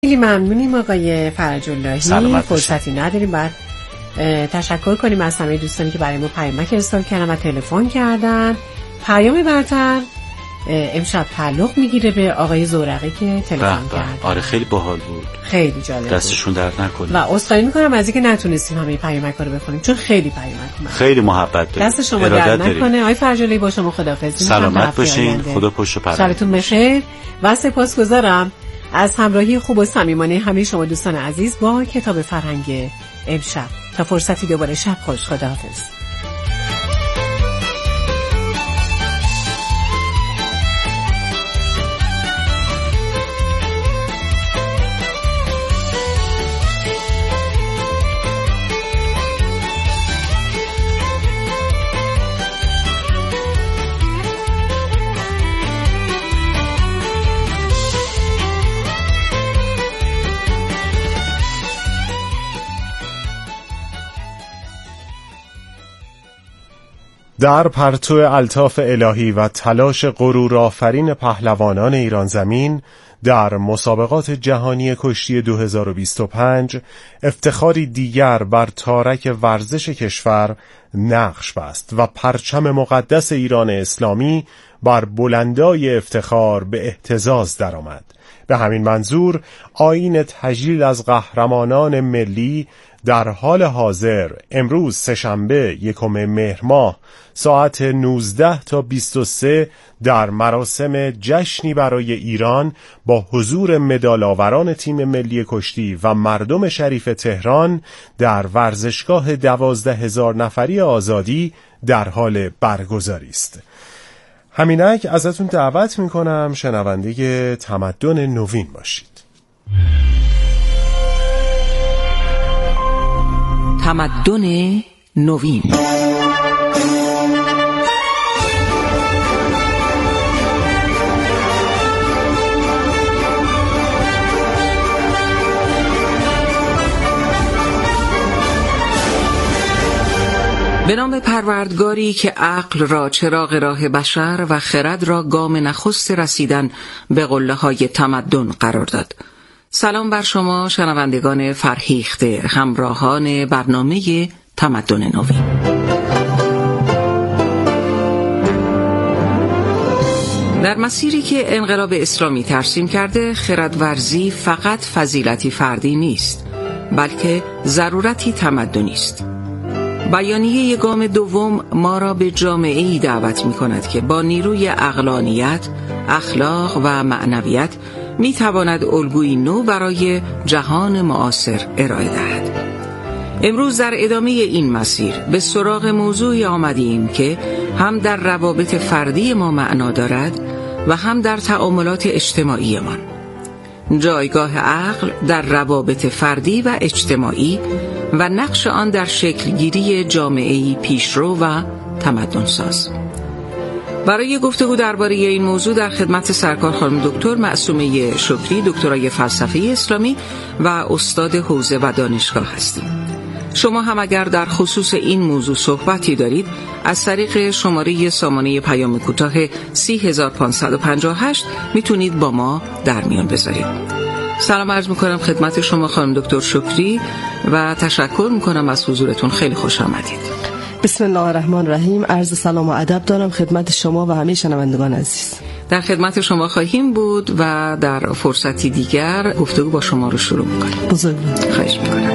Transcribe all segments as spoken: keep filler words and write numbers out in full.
خیلی ممنونیم آقای فرج اللهی. فرصتی نداریم، بعد تشکر کنیم از همه دوستانی که برای ما پیامک ارسال کردن و تلفن کردن. پیام برتر امشب تعلق میگیره به آقای زورقی که تلفن کرد. آره خیلی باحال بود، خیلی جالب بود. دستشون درد نکنه. و عذرخواهی میکنم از اینکه نتونستیم همه پیامک‌ها رو بخونیم چون خیلی پیامک اومد. خیلی محبت دارید. دست شما درد نکنه. آقای فرج اللهی با شما خداحافظی. سلامت باشین. خدا پشت و پناهتون. شبتون بخیر و سپاسگزارم از همراهی خوب و صمیمانه همه شما دوستان عزیز با کتاب فرهنگ امشب. تا فرصتی دوباره، شب خوش. خداحافظ. در پرتو الطاف الهی و تلاش غرورآفرین پهلوانان ایران زمین در مسابقات جهانی کشتی دو هزار و بیست و پنج افتخاری دیگر بر تارک ورزش کشور نقش بست و پرچم مقدس ایران اسلامی بر بلندای افتخار به اهتزاز درآمد. به همین منظور آیین تجلیل از قهرمانان ملی در حال حاضر امروز سه‌شنبه یکم مهر ماه ساعت نوزده تا بیست و سه در مراسم جشنی برای ایران با حضور مدال‌آوران تیم ملی کشتی و مردم شریف تهران در ورزشگاه دوازده هزار نفری آزادی در حال برگزاری است. همینک ازتون دعوت میکنم شنونده تمدن نوین باشید. تمدن نوین. به نام پروردگاری که عقل را چراغ راه بشر و خرد را گام نخست رسیدن به قله‌های تمدن قرار داد. سلام بر شما شنوندگان فرهیخته، همراهان برنامه تمدن نوین. در مسیری که انقلاب اسلامی ترسیم کرده، خردورزی فقط فضیلتی فردی نیست، بلکه ضرورتی تمدنی است. بیانیه گام دوم ما را به جامعه‌ای دعوت می‌کند که با نیروی عقلانیت، اخلاق و معنویت می‌تواند الگویی نو برای جهان معاصر ارائه دهد. امروز در ادامه این مسیر به سراغ موضوعی آمدیم که هم در روابط فردی ما معنا دارد و هم در تعاملات اجتماعی ما. جایگاه عقل در روابط فردی و اجتماعی و نقش آن در شکلگیری جامعه‌ای پیشرو و تمدن‌ساز. برای گفتگو درباره این موضوع در خدمت سرکار خانم دکتر معصومه شکری، دکترای فلسفه اسلامی و استاد حوزه و دانشگاه هستیم. شما هم اگر در خصوص این موضوع صحبتی دارید از طریق شماره سامانه پیام کوتاه سی هزار و پانصد و پنجاه و هشت میتونید با ما در میان بذارید. سلام عرض میکنم خدمت شما خانم دکتر شکری و تشکر میکنم از حضورتون. خیلی خوش آمدید. بسم الله الرحمن الرحیم. عرض سلام و ادب دارم خدمت شما و همه شنوندگان عزیز. در خدمت شما خواهیم بود و در فرصتی دیگر گفتگو با شما رو شروع میکنیم. بزرگوار. خواهش میکنم.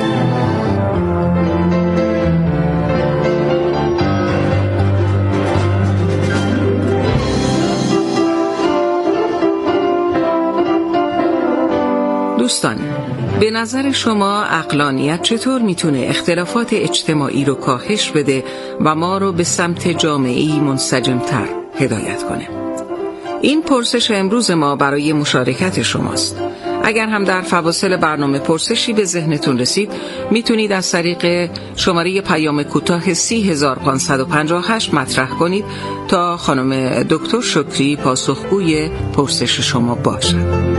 دوستان، به نظر شما عقلانیت چطور میتونه اختلافات اجتماعی رو کاهش بده و ما رو به سمت جامعه‌ای منسجم‌تر هدایت کنه؟ این پرسش امروز ما برای مشارکت شماست. اگر هم در فواصل برنامه پرسشی به ذهنتون رسید میتونید از طریق شماره پیام کوتاه سی هزار و پانصد و پنجاه و هشت مطرح کنید تا خانم دکتر شکری پاسخگوی پرسش شما باشد.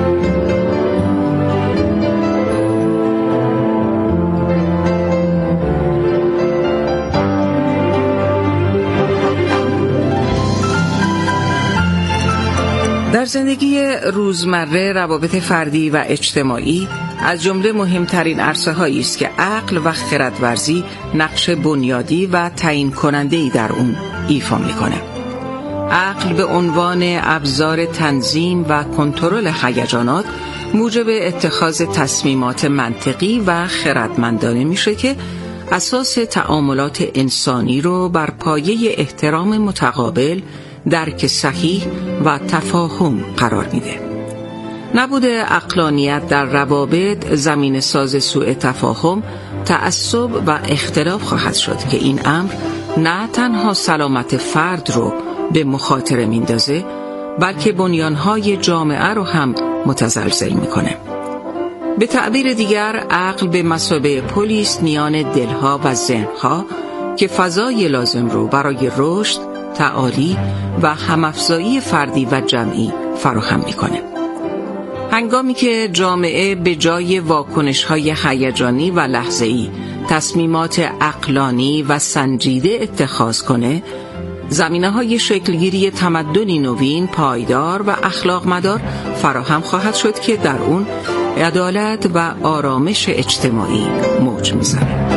در زندگی روزمره روابط فردی و اجتماعی از جمله مهمترین عرصه‌هایی است که عقل و خردورزی نقش بنیادی و تعیین کننده‌ای در اون ایفا می‌کنه. عقل به عنوان ابزار تنظیم و کنترل هیجانات موجب اتخاذ تصمیمات منطقی و خردمندانه میشه که اساس تعاملات انسانی رو بر پایه احترام متقابل، درک صحیح و تفاهم قرار میده. نبود عقلانیت در روابط زمین ساز سوء تفاهم، تعصب و اختلاف خواهد شد که این امر نه تنها سلامت فرد رو به مخاطره میندازه، بلکه بنیانهای جامعه رو هم متزلزل میکنه. به تعبیر دیگر، عقل به مثابه پلی است میان دلها و ذهنها که فضای لازم رو برای رشد، تعالی و همافزایی فردی و جمعی فراهم میکنه. هنگامی که جامعه به جای واکنش‌های هیجانی و لحظه‌ای تصمیمات عقلانی و سنجیده اتخاذ کنه، زمینه‌های شکلگیری تمدنی نوین، پایدار و اخلاق مدار فراهم خواهد شد که در اون عدالت و آرامش اجتماعی موج میزنه.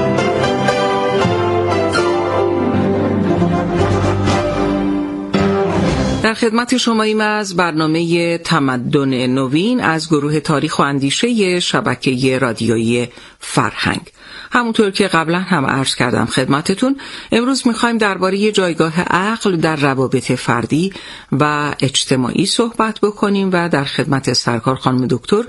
در خدمت شماییم از برنامه تمدن نوین از گروه تاریخ و اندیشه شبکه رادیویی فرهنگ. همونطور که قبلا هم عرض کردم خدمتتون، امروز میخوایم درباره جایگاه عقل در روابط فردی و اجتماعی صحبت بکنیم و در خدمت سرکار خانم دکتر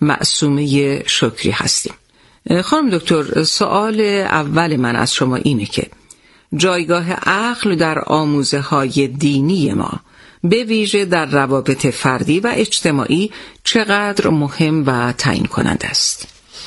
معصومه شکری هستیم. خانم دکتر، سوال اول من از شما اینه که جایگاه عقل در آموزه های دینی ما به ویژه در روابط فردی و اجتماعی چقدر مهم و تعیین کننده است؟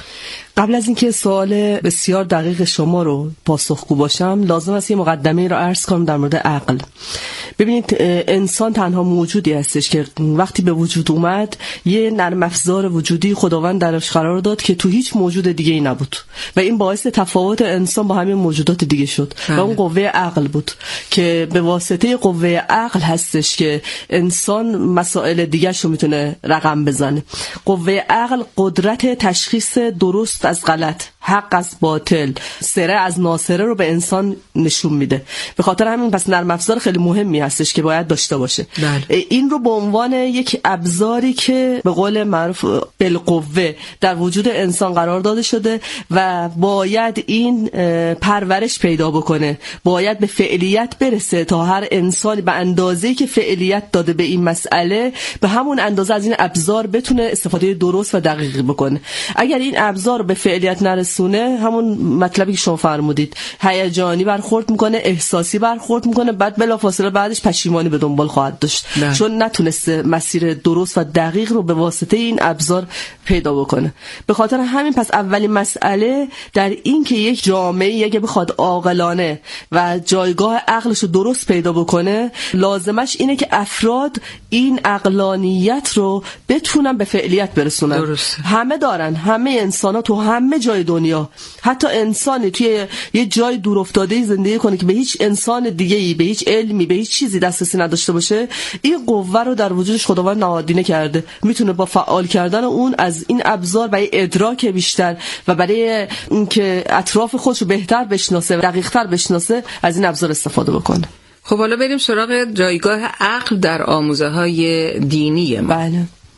قبل از اینکه سوال بسیار دقیق شما رو پاسخگو باشم، لازم است یه مقدمه رو عرض کنم در مورد عقل. ببینید، انسان تنها موجودی هستش که وقتی به وجود اومد یه نرم افزار وجودی خداوند درش قرار داد که تو هیچ موجود دیگه ای نبود و این باعث تفاوت انسان با همین موجودات دیگه شد و اون قوه عقل بود که به واسطه قوه عقل هستش که انسان مسائل دیگه شو میتونه رقم بزنه. قوه عقل قدرت تشخیص درست از غلط، حق از باطل، سره از ناسره رو به انسان نشون میده. به خاطر همین پس نرم افزار خیلی مهمی هستش که باید داشته باشه. بله. این رو به عنوان یک ابزاری که به قول معروف بالقوه در وجود انسان قرار داده شده و باید این پرورش پیدا بکنه، باید به فعلیت برسه تا هر انسانی به اندازه‌ای که فعلیت داده به این مسئله به همون اندازه از این ابزار بتونه استفاده درست و دقیقی بکنه. اگر این ابزار به فعلیت نرسونه، همون مطلبی که شما فرمودید، هیجانی برخورد میکنه، احساسی برخورد میکنه، بعد بلافاصله بعدش پشیمانی به دنبال خواهد داشت نه. چون نتونسته مسیر درست و دقیق رو به واسطه این ابزار پیدا بکنه. به خاطر همین پس اولین مسئله در این که یک جامعه اگه بخواد عاقلانه و جایگاه عقلش رو درست پیدا بکنه، لازمش اینه که افراد این عقلانیت رو بتونن به فعلیت برسونن. درست. همه دارن، همه انسان ها تو همه جای دنیا، حتی انسانی توی یه جای دور افتاده زندگی کنه که به هیچ انسان دیگه‌ای، به هیچ علمی، به هیچ چیزی دسترسی نداشته باشه، این قوه رو در وجودش خداوند نهادینه کرده. میتونه با فعال کردن اون از این ابزار برای ادراک بیشتر و برای اینکه اطراف خودش رو بهتر بشناسه و دقیق‌تر بشناسه از این ابزار استفاده بکنه. خب حالا بریم سراغ جایگاه عقل در آموزه‌های دینی ما. بله.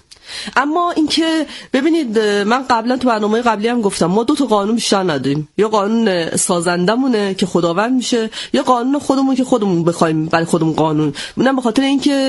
اما اینکه ببینید، من قبلا تو برنامه قبلی هم گفتم ما دو تا قانون بیشتر نداریم. یا قانون سازندمونه که خداوند میشه، یا قانون خودمون که خودمون بخوایم برای خودمون قانون. اونم به خاطر اینکه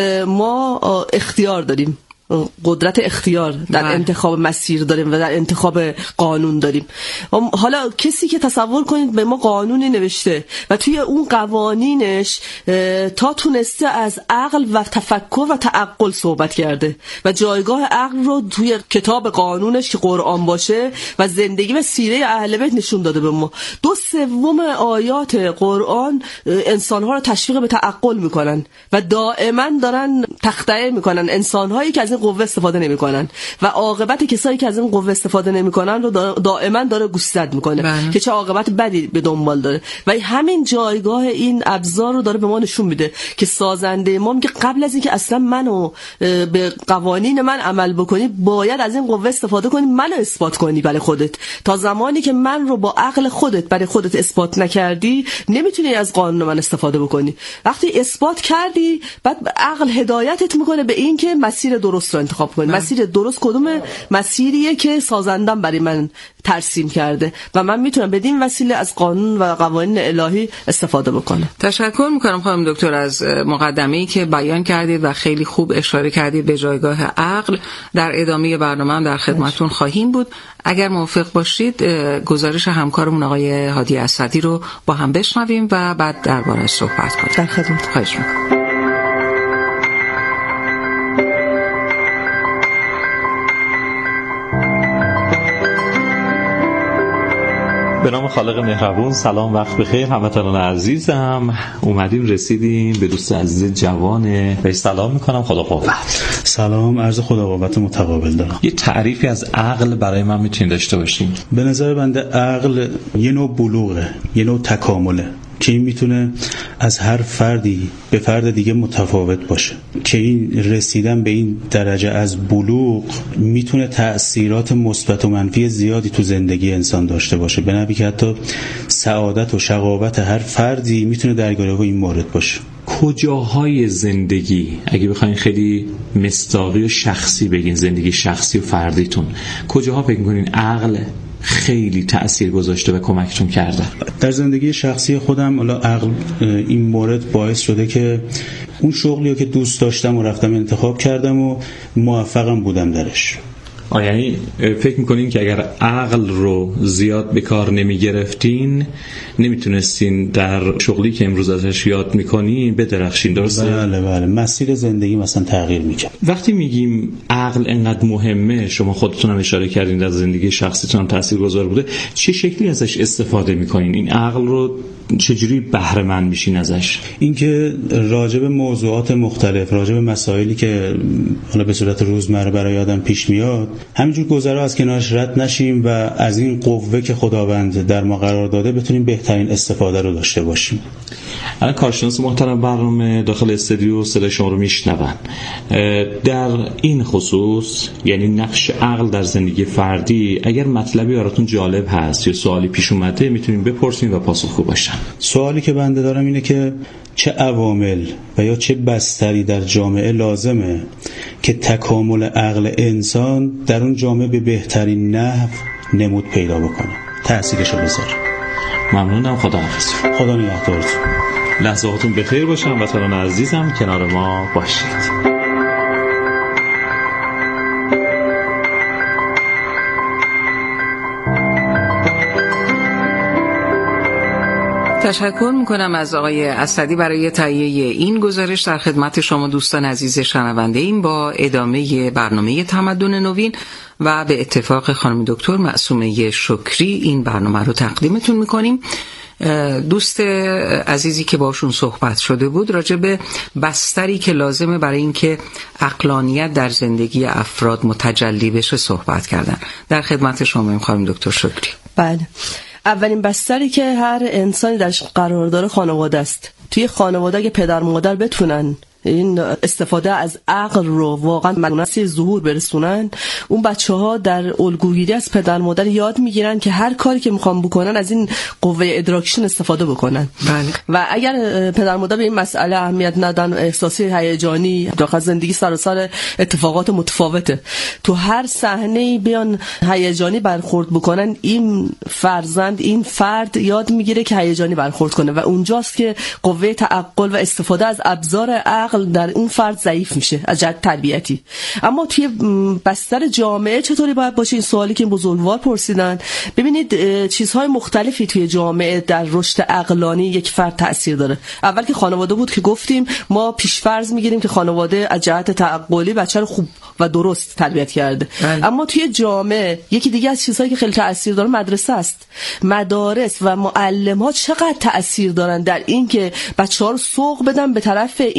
ما اختیار داریم، قدرت اختیار در بله. انتخاب مسیر داریم و در انتخاب قانون داریم. حالا کسی که تصور کنید به ما قانونی نوشته و توی اون قوانینش تا تونسته از عقل و تفکر و تعقل صحبت کرده و جایگاه عقل رو توی کتاب قانونش که قرآن باشه و زندگی و سیره اهل بیت نشون داده به ما. دو سوم آیات قرآن انسان‌ها رو تشویق به تعقل میکنن و دائما دارن تخطئه میکنن انسان‌هایی که از این قوه استفاده نمیکنن و عاقبت کسایی که از این قوه استفاده نمیکنن رو دائما داره گوشزد میکنه بله. که چه عاقبت بدی به دنبال داره و همین جایگاه این ابزار رو داره به ما نشون میده که سازنده ما میگه قبل از اینکه اصلا منو به قوانین من عمل بکنی باید از این قوه استفاده کنی، منو اثبات کنی برای خودت. تا زمانی که من رو با عقل خودت برای خودت اثبات نکردی نمیتونی از قانون من استفاده بکنی. وقتی اثبات کردی بعد عقل هدایتت میکنه به این که مسیر درست رو انتخاب کنی. مسیر درست کدومه؟ مسیریه که سازندم برای من ترسیم کرده و من میتونم بدین وسیله از قانون و قوانین الهی استفاده بکنم. تشکر میکنم خانم دکتر از مقدمه‌ای که بیان کردید و خیلی خوب اشاره کردید به جایگاه عقل. در ادامه برنامه هم در خدمتتون خواهیم بود. اگر موافق باشید گزارش همکارمون آقای هادی اسدی رو با هم بشنویم و بعد درباره‌اش صحبت کنیم. در خدمت. خواهش میکنم. به نام خالق مهربون. سلام، وقت بخیر هموطنان عزیزم. اومدیم رسیدیم به دوست عزیز جوان و سلام میکنم. خدا قوت. سلام، عرض خدا قوت متقابل دارم. یه تعریفی از عقل برای من میتونید داشته باشین؟ به نظر بنده عقل یه نوع بلوغه، یه نوع تکامله که این میتونه از هر فردی به فرد دیگه متفاوت باشه، که این رسیدن به این درجه از بلوغ میتونه تأثیرات مثبت و منفی زیادی تو زندگی انسان داشته باشه، به نوعی که حتی سعادت و شقاوت هر فردی میتونه درگیره این مورد باشه. کجاهای زندگی، اگه بخواین خیلی مصداقی و شخصی بگین، زندگی شخصی و فردیتون، کجاها فکر می‌کنین عقل خیلی تأثیر گذاشته و کمکتون کرده؟ در زندگی شخصی خودم حالا عقل این مورد باعث شده که اون شغلی که دوست داشتم و رفتم انتخاب کردم و موفقم بودم درش. آه، یعنی فکر میکنین که اگر عقل رو زیاد به کار نمی گرفتین نمیتونستین در شغلی که امروز ازش یاد میکنین بدرخشین، درسته؟ بله بله، مسیر زندگی مثلا تغییر میکنه. وقتی میگیم عقل انقدر مهمه، شما خودتون هم اشاره کردین در زندگی شخصیتون هم تاثیرگذار بوده، چه شکلی ازش استفاده میکنین؟ این عقل رو چجوری بهره مند میشین ازش؟ اینکه راجع به موضوعات مختلف، راجع به مسائلی که حالا به صورت روزمره برای آدم پیش میاد، همینجور گذرا از کنارش رد نشیم و از این قوه که خداوند در ما قرار داده بتونیم بهترین استفاده رو داشته باشیم. الان کارشناس محترم برنامه داخل استودیو صدای شما رو میشنون. در این خصوص، یعنی نقش عقل در زندگی فردی، اگر مطلبی براتون جالب هست یا سوالی پیش اومده میتونین بپرسین و پاسخگو باشن. سوالی که بنده دارم اینه که چه عوامل و یا چه بستری در جامعه لازمه که تکامل عقل انسان در اون جامعه به بهترین نحو نمود پیدا بکنه، تأثیرشو بذاره. ممنونم. خدا حافظ. خدا نگهدارتون. لحظاتون بخیر باشن. وطنان عزیزم کنار ما باشید. تشکر میکنم از آقای اسدی برای تهیه این گزارش. در خدمت شما دوستان عزیز شنونده ایم با ادامه برنامه تمدن نوین و به اتفاق خانم دکتر معصومه شکری این برنامه رو تقدیمتون میکنیم. دوست عزیزی که باشون صحبت شده بود راجع به بستری که لازمه برای اینکه عقلانیت در زندگی افراد متجلی بشه صحبت کردن. در خدمت شما خانم دکتر شکری. بله، اولین بستری که هر انسانی درش قرار داره خانواده است. توی خانواده اگه پدر مادر بتونن این استفاده از عقل رو واقعا مناسب ظهور برسونن، اون بچه‌ها در الگوگیری از پدر مادر یاد میگیرن که هر کاری که میخوان بکنن از این قوه ادراکشون استفاده بکنن. بله. و اگر پدر مادر به این مسئله اهمیت ندن، احساسی هیجانی داخل زندگی سراسر اتفاقات متفاوته، تو هر صحنه‌ای بیان هیجانی برخورد بکنن، این فرزند این فرد یاد میگیره که هیجانی برخورد کنه و اونجاست که قوه تعقل و استفاده از ابزار عقل در اون فرد ضعیف میشه از جهت تربیتی. اما توی بستر جامعه چطوری باید باشه؟ این سوالی که بزرگوار پرسیدن. ببینید چیزهای مختلفی توی جامعه در رشد عقلانی یک فرد تأثیر داره. اول که خانواده بود که گفتیم ما پیشفرض میگیریم که خانواده از جهت تعقلی بچه رو خوب و درست تربیت کرده. بله. اما توی جامعه یکی دیگه از چیزهایی که خیلی تأثیر داره مدرسه است. مدارس و معلم‌ها چقدر تأثیر دارن در این که بچه‌ها رو سوق بدن به طرف این که از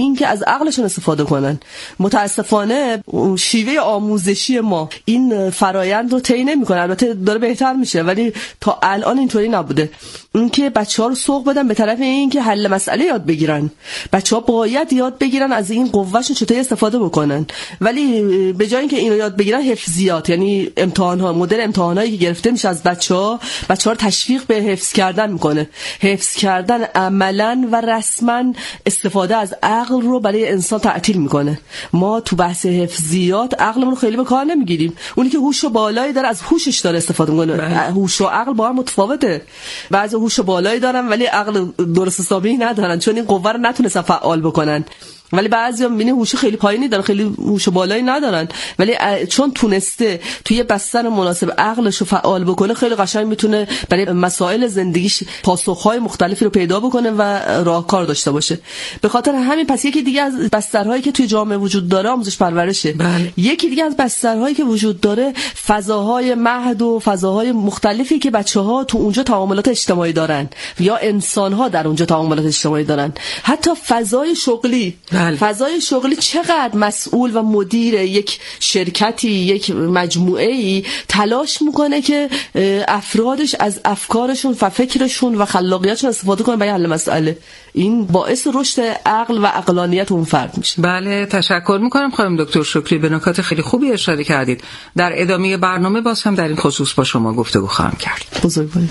از عقلشون استفاده کنن. متاسفانه شیوه آموزشی ما این فرایند رو طی نمی‌کنه. البته داره بهتر میشه ولی تا الان اینطوری نبوده. اینکه بچه‌ها رو سوق بدن به طرف اینکه حل مسئله یاد بگیرن. بچه‌ها باید یاد بگیرن از این قوهشون چطوری استفاده بکنن. ولی به جای اینکه اینو یاد بگیرن حفظیات، یعنی امتحان‌ها، مدل امتحانایی که گرفته میشه از بچه‌ها، بچه‌ها رو تشویق به حفظ کردن میکنه. حفظ کردن عملاً و رسماً استفاده از عقل رو برای انسان تعطیل میکنه. ما تو بحث حفظیات عقلمون رو خیلی به کار نمیگیریم. اونی که هوش بالایی داره از هوشش داره استفاده میکنه. هوش و عقل با هم متفاوته. بعضی هوش بالایی دارن ولی عقل درست حسابی ندارن چون این قوه رو نتونستن فعال بکنن. ولی بعضیا میبینی هوش خیلی پایینی دارن، خیلی هوش بالایی ندارن، ولی چون تونسته توی بستر مناسب عقلش رو فعال بکنه خیلی قشنگ میتونه برای مسائل زندگیش پاسخهای مختلفی رو پیدا بکنه و راهکار داشته باشه. به خاطر همین پس یکی دیگه از بسترهایی که توی جامعه وجود داره آموزش پرورشه. بله. یکی دیگه از بسترهایی که وجود داره فضاهای مهد و فضاهای مختلفی که بچه‌ها تو اونجا تعاملات اجتماعی دارن یا انسان‌ها در اونجا تعاملات اجتماعی دارن. حتی فضای شغلی، فضای شغلی چقدر مسئول و مدیر یک شرکتی، یک مجموعه‌ای تلاش میکنه که افرادش از افکارشون و فکرشون و خلاقیتشون استفاده کنن برای حل مسئله. این باعث رشد عقل و عقلانیت اون فرد میشه. بله، تشکر میکنم خانم دکتر شکری، به نکات خیلی خوبی اشاره کردید. در ادامه برنامه باز هم در این خصوص با شما گفتگو خواهم کرد. بزرگواری.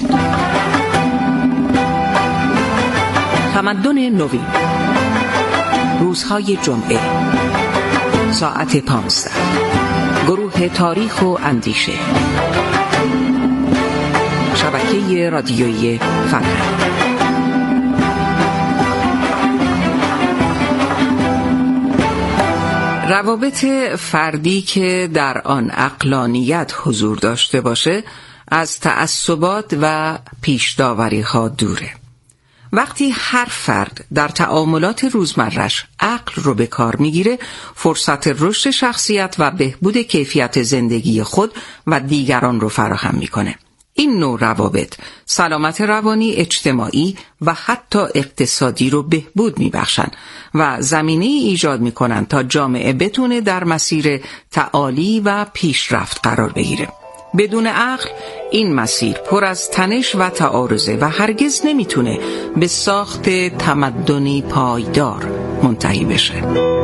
تمدن نوین، روزهای جمعه، ساعت پانزده، گروه تاریخ و اندیشه، شبکه رادیویی فرهنگ. روابط فردی که در آن عقلانیت حضور داشته باشه از تعصبات و پیش‌داوری‌ها دوره. وقتی هر فرد در تعاملات روزمرش عقل رو به کار میگیره، فرصت رشد شخصیت و بهبود کیفیت زندگی خود و دیگران رو فراهم میکنه. این نوع روابط سلامت روانی، اجتماعی و حتی اقتصادی رو بهبود میبخشن و زمینه ایجاد میکنن تا جامعه بتونه در مسیر تعالی و پیشرفت قرار بگیره. بدون عقل این مسیر پر از تنش و تعارضه و هرگز نمیتونه به ساخت تمدنی پایدار منتهی بشه.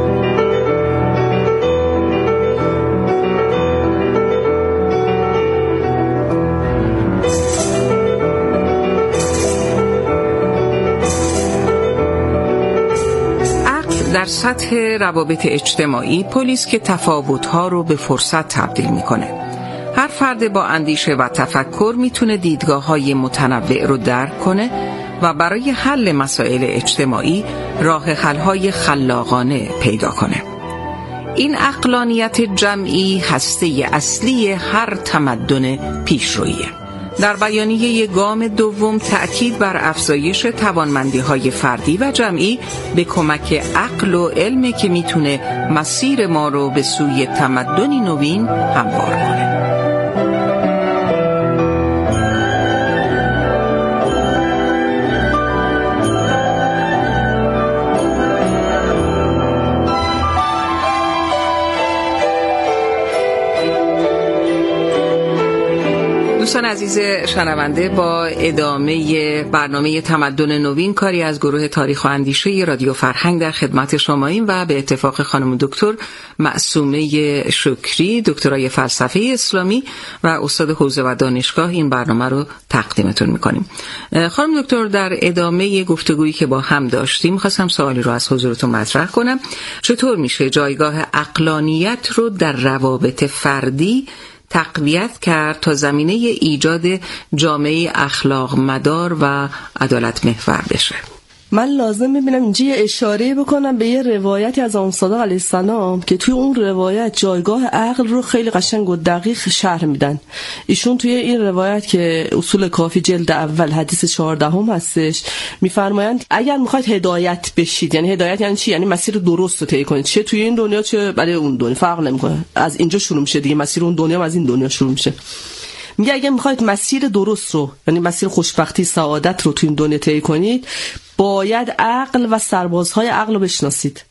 عقل در سطح روابط اجتماعی پلیس که تفاوت‌ها رو به فرصت تبدیل میکنه. هر فرد با اندیشه و تفکر میتونه دیدگاه‌های متنوع رو درک کنه و برای حل مسائل اجتماعی راه حل‌های خلاقانه پیدا کنه. این عقلانیت جمعی هسته اصلی هر تمدن پیشرویه. در بیانیه گام دوم تأکید بر افزایش توانمندی‌های فردی و جمعی به کمک عقل و علمی که میتونه مسیر ما رو به سوی تمدنی نوین هموار کنه. دوستان عزیز شنونده، با ادامه برنامه تمدن نوین کاری از گروه تاریخ و اندیشه رادیو فرهنگ در خدمت شماییم و به اتفاق خانم دکتر معصومه شکری، دکترای فلسفه اسلامی و استاد حوزه و دانشگاه، این برنامه رو تقدیمتون میکنیم. خانم دکتر، در ادامه گفتگویی که با هم داشتیم خواستم سوالی رو از حضورتون مطرح کنم. چطور میشه جایگاه عقلانیت رو در روابط فردی تقویت کرد تا زمینه ایجاد جامعه اخلاق مدار و عدالت محور بشه؟ من لازم میبینم اینجا یه اشاره بکنم به یه روایتی از امام صادق علیه السلام که توی اون روایت جایگاه عقل رو خیلی قشنگ و دقیق شرح میدن. ایشون توی این روایت که اصول کافی جلد اول حدیث چهاردهم هستش میفرمایند اگر میخواید هدایت بشید، یعنی هدایت یعنی چی؟ یعنی مسیر درست رو طی کنید، چه توی این دنیا چه برای اون دنیا، فرق نمیکنه، از اینجا شروع میشه دیگه، مسیر اون دنیا از این دنیا شروع میشه. میگه اگه میخواید مسیر درست رو، یعنی مسیر خوشبختی سعادت رو تو این دنیا طی کنید، باید عقل و سربازهای عقل رو بشناسید.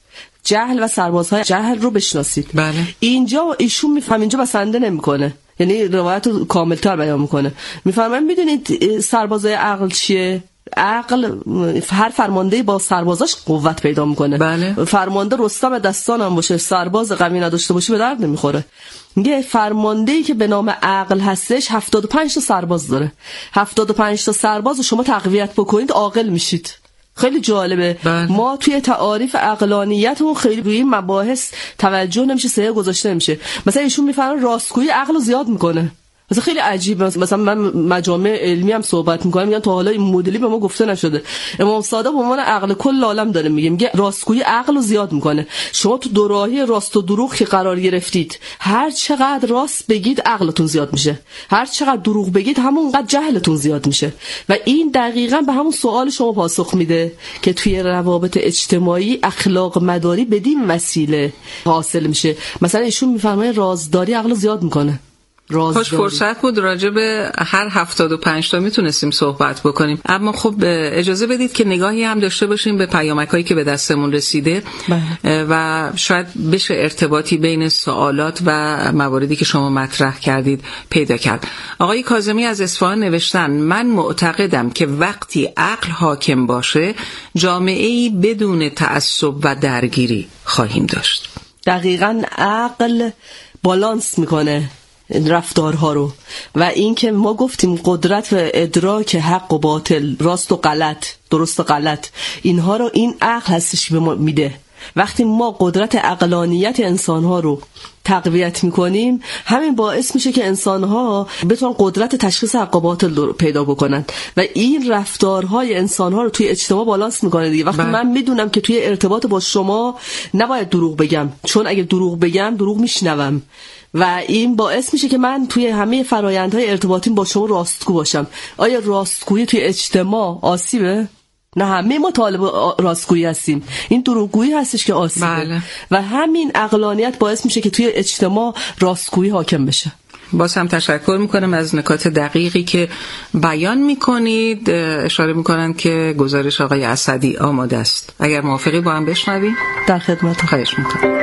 جهل و سربازهای جهل رو بشناسید. بله. اینجا ایشون میفهم اینجا بسنده نمیکنه، یعنی روایت رو کاملتر بیان میکنه. میفهمن میدونید سربازای عقل چیه؟ عقل هر فرمانده با سربازاش قوت پیدا میکنه. بله. فرمانده رستم دستان هم باشه، سرباز قوی نداشته باشه به درد نمیخوره. میگه فرمانده‌ای که به نام عقل هستش هفتاد و پنج تا سرباز داره. هفتاد و پنج تا سرباز رو شما تقویت بکنید عاقل میشید. خیلی جالبه. بله. ما توی تعاریف عقلانیتمون خیلی روی این مباحث توجه نمیشه، سایه گذاشته نمیشه. مثلا ایشون میفهمن راستگویی عقل رو زیاد میکنه. مثلا خیلی عجیبه. مثلا من مجامع علمی هم صحبت میکنم، میگن تا حالا این مدلی به ما گفته نشده. امام صادق به عنوان عقل کل عالم داره میگه، میگه راستگویی عقل رو زیاد میکنه. شما تو دوراهی راست و دروغ که قرار گرفتید، هر چقدر راست بگید عقلتون زیاد میشه، هر چقدر دروغ بگید همونقدر جهلتون زیاد میشه. و این دقیقاً به همون سوال شما پاسخ میده که توی روابط اجتماعی اخلاق مداری بدین وسیله حاصل میشه. مثلا ایشون میفرمایه رازداری عقل زیاد میکنه. کاش فرصت بود راجع به هر هفتاد و پنج تا میتونستیم صحبت بکنیم، اما خب اجازه بدید که نگاهی هم داشته باشیم به پیامک‌هایی که به دستمون رسیده. بله. و شاید بشه ارتباطی بین سوالات و مواردی که شما مطرح کردید پیدا کرد. آقای کاظمی از اصفهان نوشتن من معتقدم که وقتی عقل حاکم باشه جامعه‌ای بدون تعصب و درگیری خواهیم داشت. دقیقاً عقل بالانس میکنه رفتارها رو. و این که ما گفتیم قدرت و ادراک حق و باطل، راست و غلط، درست و غلط، اینها رو این عقل هستش به ما میده. وقتی ما قدرت عقلانیت انسانها رو تقویت میکنیم، همین باعث میشه که انسانها بتونن قدرت تشخیص حق و باطل رو پیدا بکنن و این رفتارهای انسانها رو توی اجتماع بالانس میکنه دیگه. وقتی من میدونم که توی ارتباط با شما نباید دروغ بگم، چون اگه دروغ بگم دروغ میشنوم و این باعث میشه که من توی همه فرایندهای ارتباطیم با شما راستگو باشم. آیا راستگویی توی اجتماع آسیبه؟ نه، همه ما طالب راستگویی هستیم. این دروغگویی هستش که آسیبه. بله. و همین عقلانیت باعث میشه که توی اجتماع راستگویی حاکم بشه. باز هم تشکر میکنم از نکات دقیقی که بیان میکنید. اشاره میکنن که گزارش آقای اسدی آماده است، اگر موافقی با هم بشنویم. در خدمت. خواهش میکنم.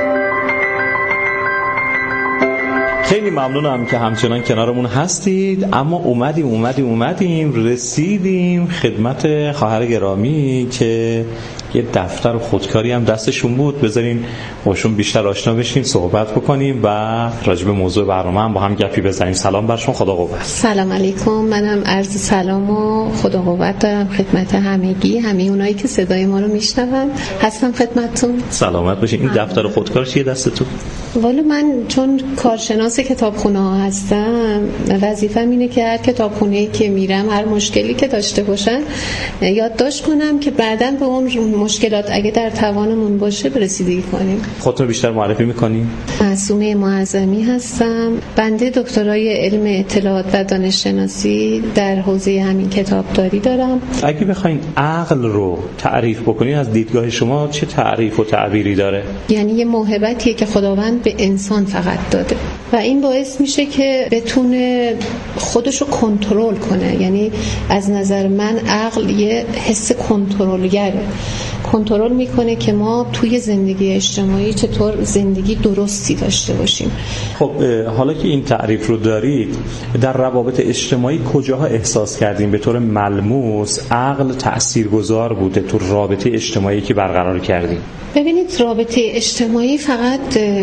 خیلی ممنونم که همچنان کنارمون هستید. اما اومدیم اومدیم اومدیم رسیدیم خدمت خواهر گرامی که یه دفتر خودکاری هم دستشون بود. بذارین باشون بیشتر آشنا بشیم، صحبت بکنیم و راجع به موضوع برنامه هم با هم گپی بزنیم. سلام برشون، خدا قوت. سلام علیکم. منم عرض سلام و خدا قوت دارم خدمت همگی، همه اونایی که صدای ما رو میشنون. هستم خدمتتون. سلامت باشین. این دفتر خودکار چیه دستتون؟ والا من چون کارشناس کتابخونه ها هستم، وظیفه‌م اینه که هر کتابخونه‌ای که میرم هر مشکلی که داشته باشن یادداشت کنم که بعداً به اون مشکلات اگه در توانمون باشه برسیدگی کنیم. خودتون بیشتر معرفی می‌کنین؟ معصومه معظمی هستم. بنده دکترای علم اطلاعات و دانش شناسی در حوزه همین کتابداری دارم. اگه بخواید عقل رو تعریف بکنین از دیدگاه شما چه تعریف و تعبیری داره؟ یعنی یه موهبتیه که خداوند به انسان فقط داده و این باعث میشه که بتونه خودشو کنترل کنه. یعنی از نظر من عقل یه حس کنترلگره، کنترل میکنه که ما توی زندگی اجتماعی چطور زندگی درستی داشته باشیم. خب حالا که این تعریف رو دارید، در روابط اجتماعی کجاها احساس کردین به طور ملموس عقل تاثیرگذار بوده تو رابطه اجتماعی که برقرار کردین؟ ببینید، رابطه اجتماعی فقط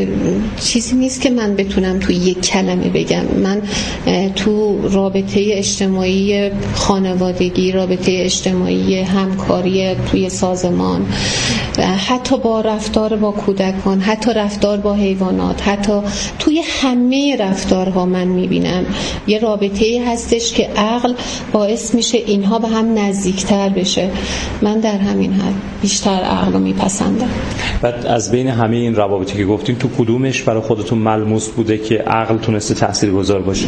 چیزی نیست که من بتونم تو یک کلمه بگم. من تو رابطه اجتماعی خانوادگی، رابطه اجتماعی همکاری توی سازمان، حتی با رفتار با کودکان، حتی رفتار با حیوانات، حتی توی همه رفتارها من میبینم یه رابطه‌ای هستش که عقل باعث میشه اینها به هم نزدیکتر بشه. من در همین حد بیشتر عقل رو میپسندم. بعد از بین همه این روابطی که گفتیم تو کدومش برای خودتون ملموس بوده که عقل تونسته تاثیرگذار باشه؟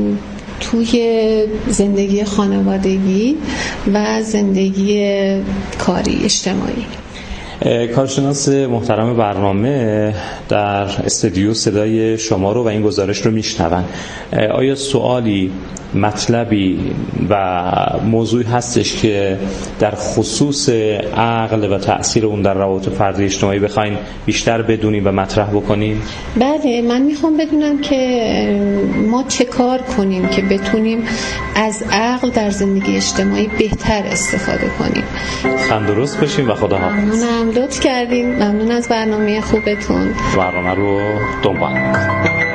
توی زندگی خانوادگی و زندگی کاری اجتماعی. کارشناس محترم برنامه در استودیو صدای شما رو و این گزارش رو میشنون. آیا سوالی، مطلبی و موضوعی هستش که در خصوص عقل و تأثیر اون در روابط فردی اجتماعی بخواین بیشتر بدونیم و مطرح بکنیم؟ بله، من میخوام بدونم که ما چه کار کنیم که بتونیم از عقل در زندگی اجتماعی بهتر استفاده کنیم. تندرست باشیم و خدا حافظ. ممنونم، لطف کردین. ممنون از برنامه خوبتون. برنامه رو دنبال کنید.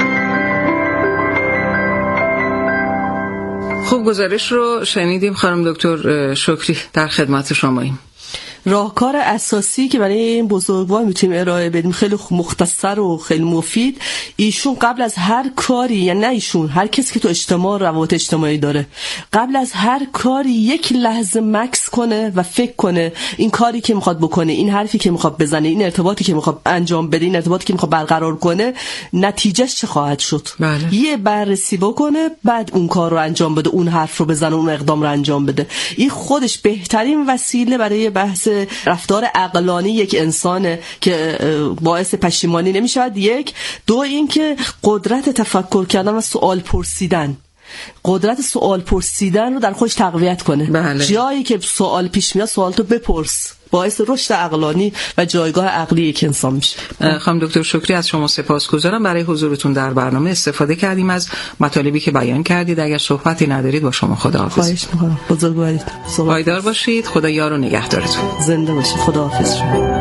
خوب، گزارش رو شنیدیم. خانم دکتر شکری در خدمت شماییم. راهکار اساسی که برای این بزرگوار میتونیم ارائه بدیم خیلی مختصر و خیلی مفید. ایشون قبل از هر کاری، یعنی نه ایشون، هر کسی که تو اجتماع روابط اجتماعی داره، قبل از هر کاری یک لحظه مکس کنه و فکر کنه این کاری که میخواد بکنه، این حرفی که میخواد بزنه، این ارتباطی که میخواد انجام بده، این ارتباطی که میخواد برقرار کنه، نتیجهش چه خواهد شد. بله. یه بررسی بکنه، بعد اون کار رو انجام بده، اون حرف رو بزنه، اون اقدام رو انجام بده. این خودش بهترین وسیله برای بحث رفتار عقلانی یک انسانه که باعث پشیمانی نمیشود. یک دو این که قدرت تفکر کردن و سوال پرسیدن، قدرت سوال پرسیدن رو در خودش تقویت کنه. بله. جایی که سوال پیش میاد سوالتو بپرس، باعث رشد عقلانی و جایگاه عقلی یک انسان میشه. خانم دکتر شکری، از شما سپاسگزارم برای حضورتون در برنامه. استفاده کردیم از مطالبی که بیان کردید. اگر صحبتی ندارید با شما خداحافظ. خواهش می‌کنم. بزرگوارید. پایدار باشید. خدا یار و نگهدارتون. زنده باشید. خداحافظ شما.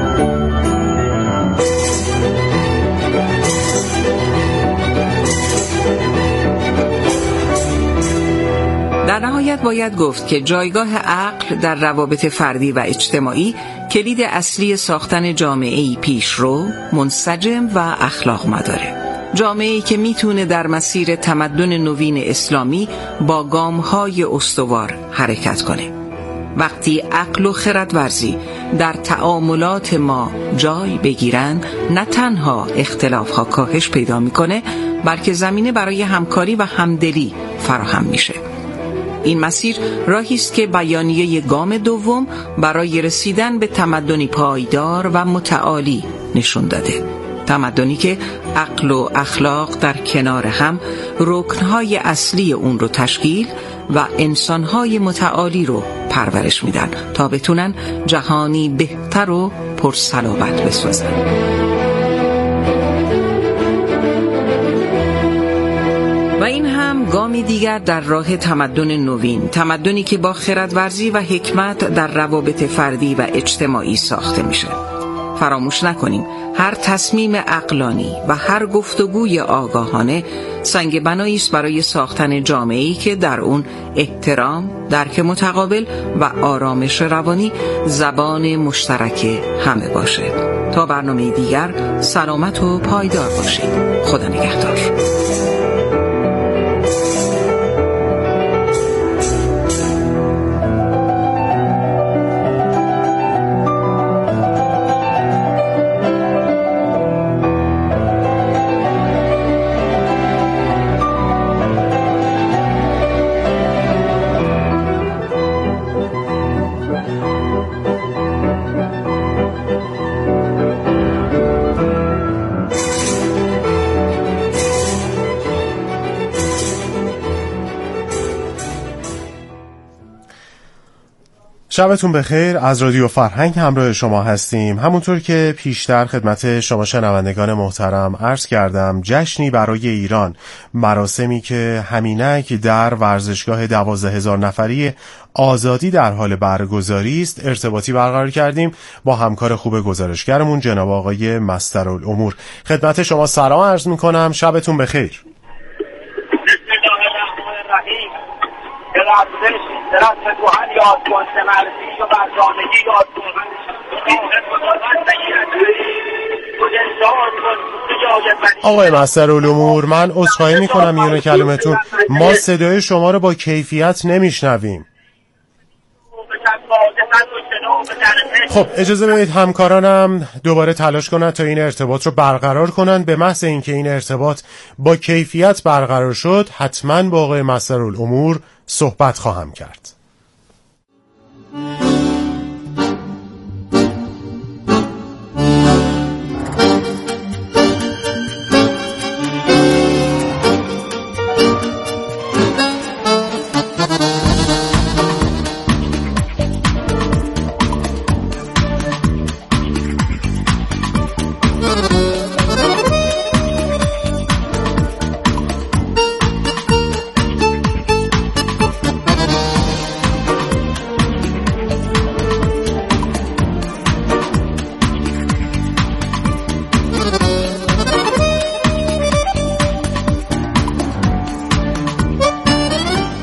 در نهایت باید گفت که جایگاه عقل در روابط فردی و اجتماعی کلید اصلی ساختن جامعه‌ای پیشرو، منسجم و اخلاق مداره. جامعه‌ای که میتونه در مسیر تمدن نوین اسلامی با گام‌های استوار حرکت کنه. وقتی عقل و خردورزی در تعاملات ما جای بگیرن، نه تنها اختلاف‌ها کاهش پیدا میکنه، بلکه زمینه برای همکاری و همدلی فراهم میشه. این مسیر راهی است که بیانیه گام دوم برای رسیدن به تمدنی پایدار و متعالی نشون داده. تمدنی که عقل و اخلاق در کنار هم رکنهای اصلی اون رو تشکیل و انسانهای متعالی رو پرورش میدن تا بتونن جهانی بهتر و پرصلابت بسازن. و این هم گامی دیگر در راه تمدن نوین، تمدنی که با خردورزی و حکمت در روابط فردی و اجتماعی ساخته میشه. فراموش نکنیم هر تصمیم عقلانی و هر گفتگوی آگاهانه سنگ بنایی است برای ساختن جامعه‌ای که در اون احترام، درک متقابل و آرامش روانی زبان مشترک همه باشه. تا برنامه دیگر سلامت و پایدار باشید. خدا نگهدار. شبتون بخیر. از رادیو فرهنگ همراه شما هستیم. همونطور که پیشتر خدمت شما شنوندگان محترم عرض کردم، جشنی برای ایران، مراسمی که همینک در ورزشگاه دوازده هزار نفری آزادی در حال برگزاری است، ارتباطی برقرار کردیم با همکار خوب گزارشگرمون جناب آقای مسترالامور. خدمت شما سلام عرض میکنم. شبتون بخیر. درست کهن یاد کن سمرزی و برزانگی یاد کن. آقای مسترالامور، من عذرخواهی میکنم میونه کلمتون، ما صدای شما رو با کیفیت نمیشنویم. خب اجازه بدید همکارانم دوباره تلاش کنند تا این ارتباط رو برقرار کنند. به محض اینکه این ارتباط با کیفیت برقرار شد، حتما با آقای مسترالامور صحبت خواهم کرد.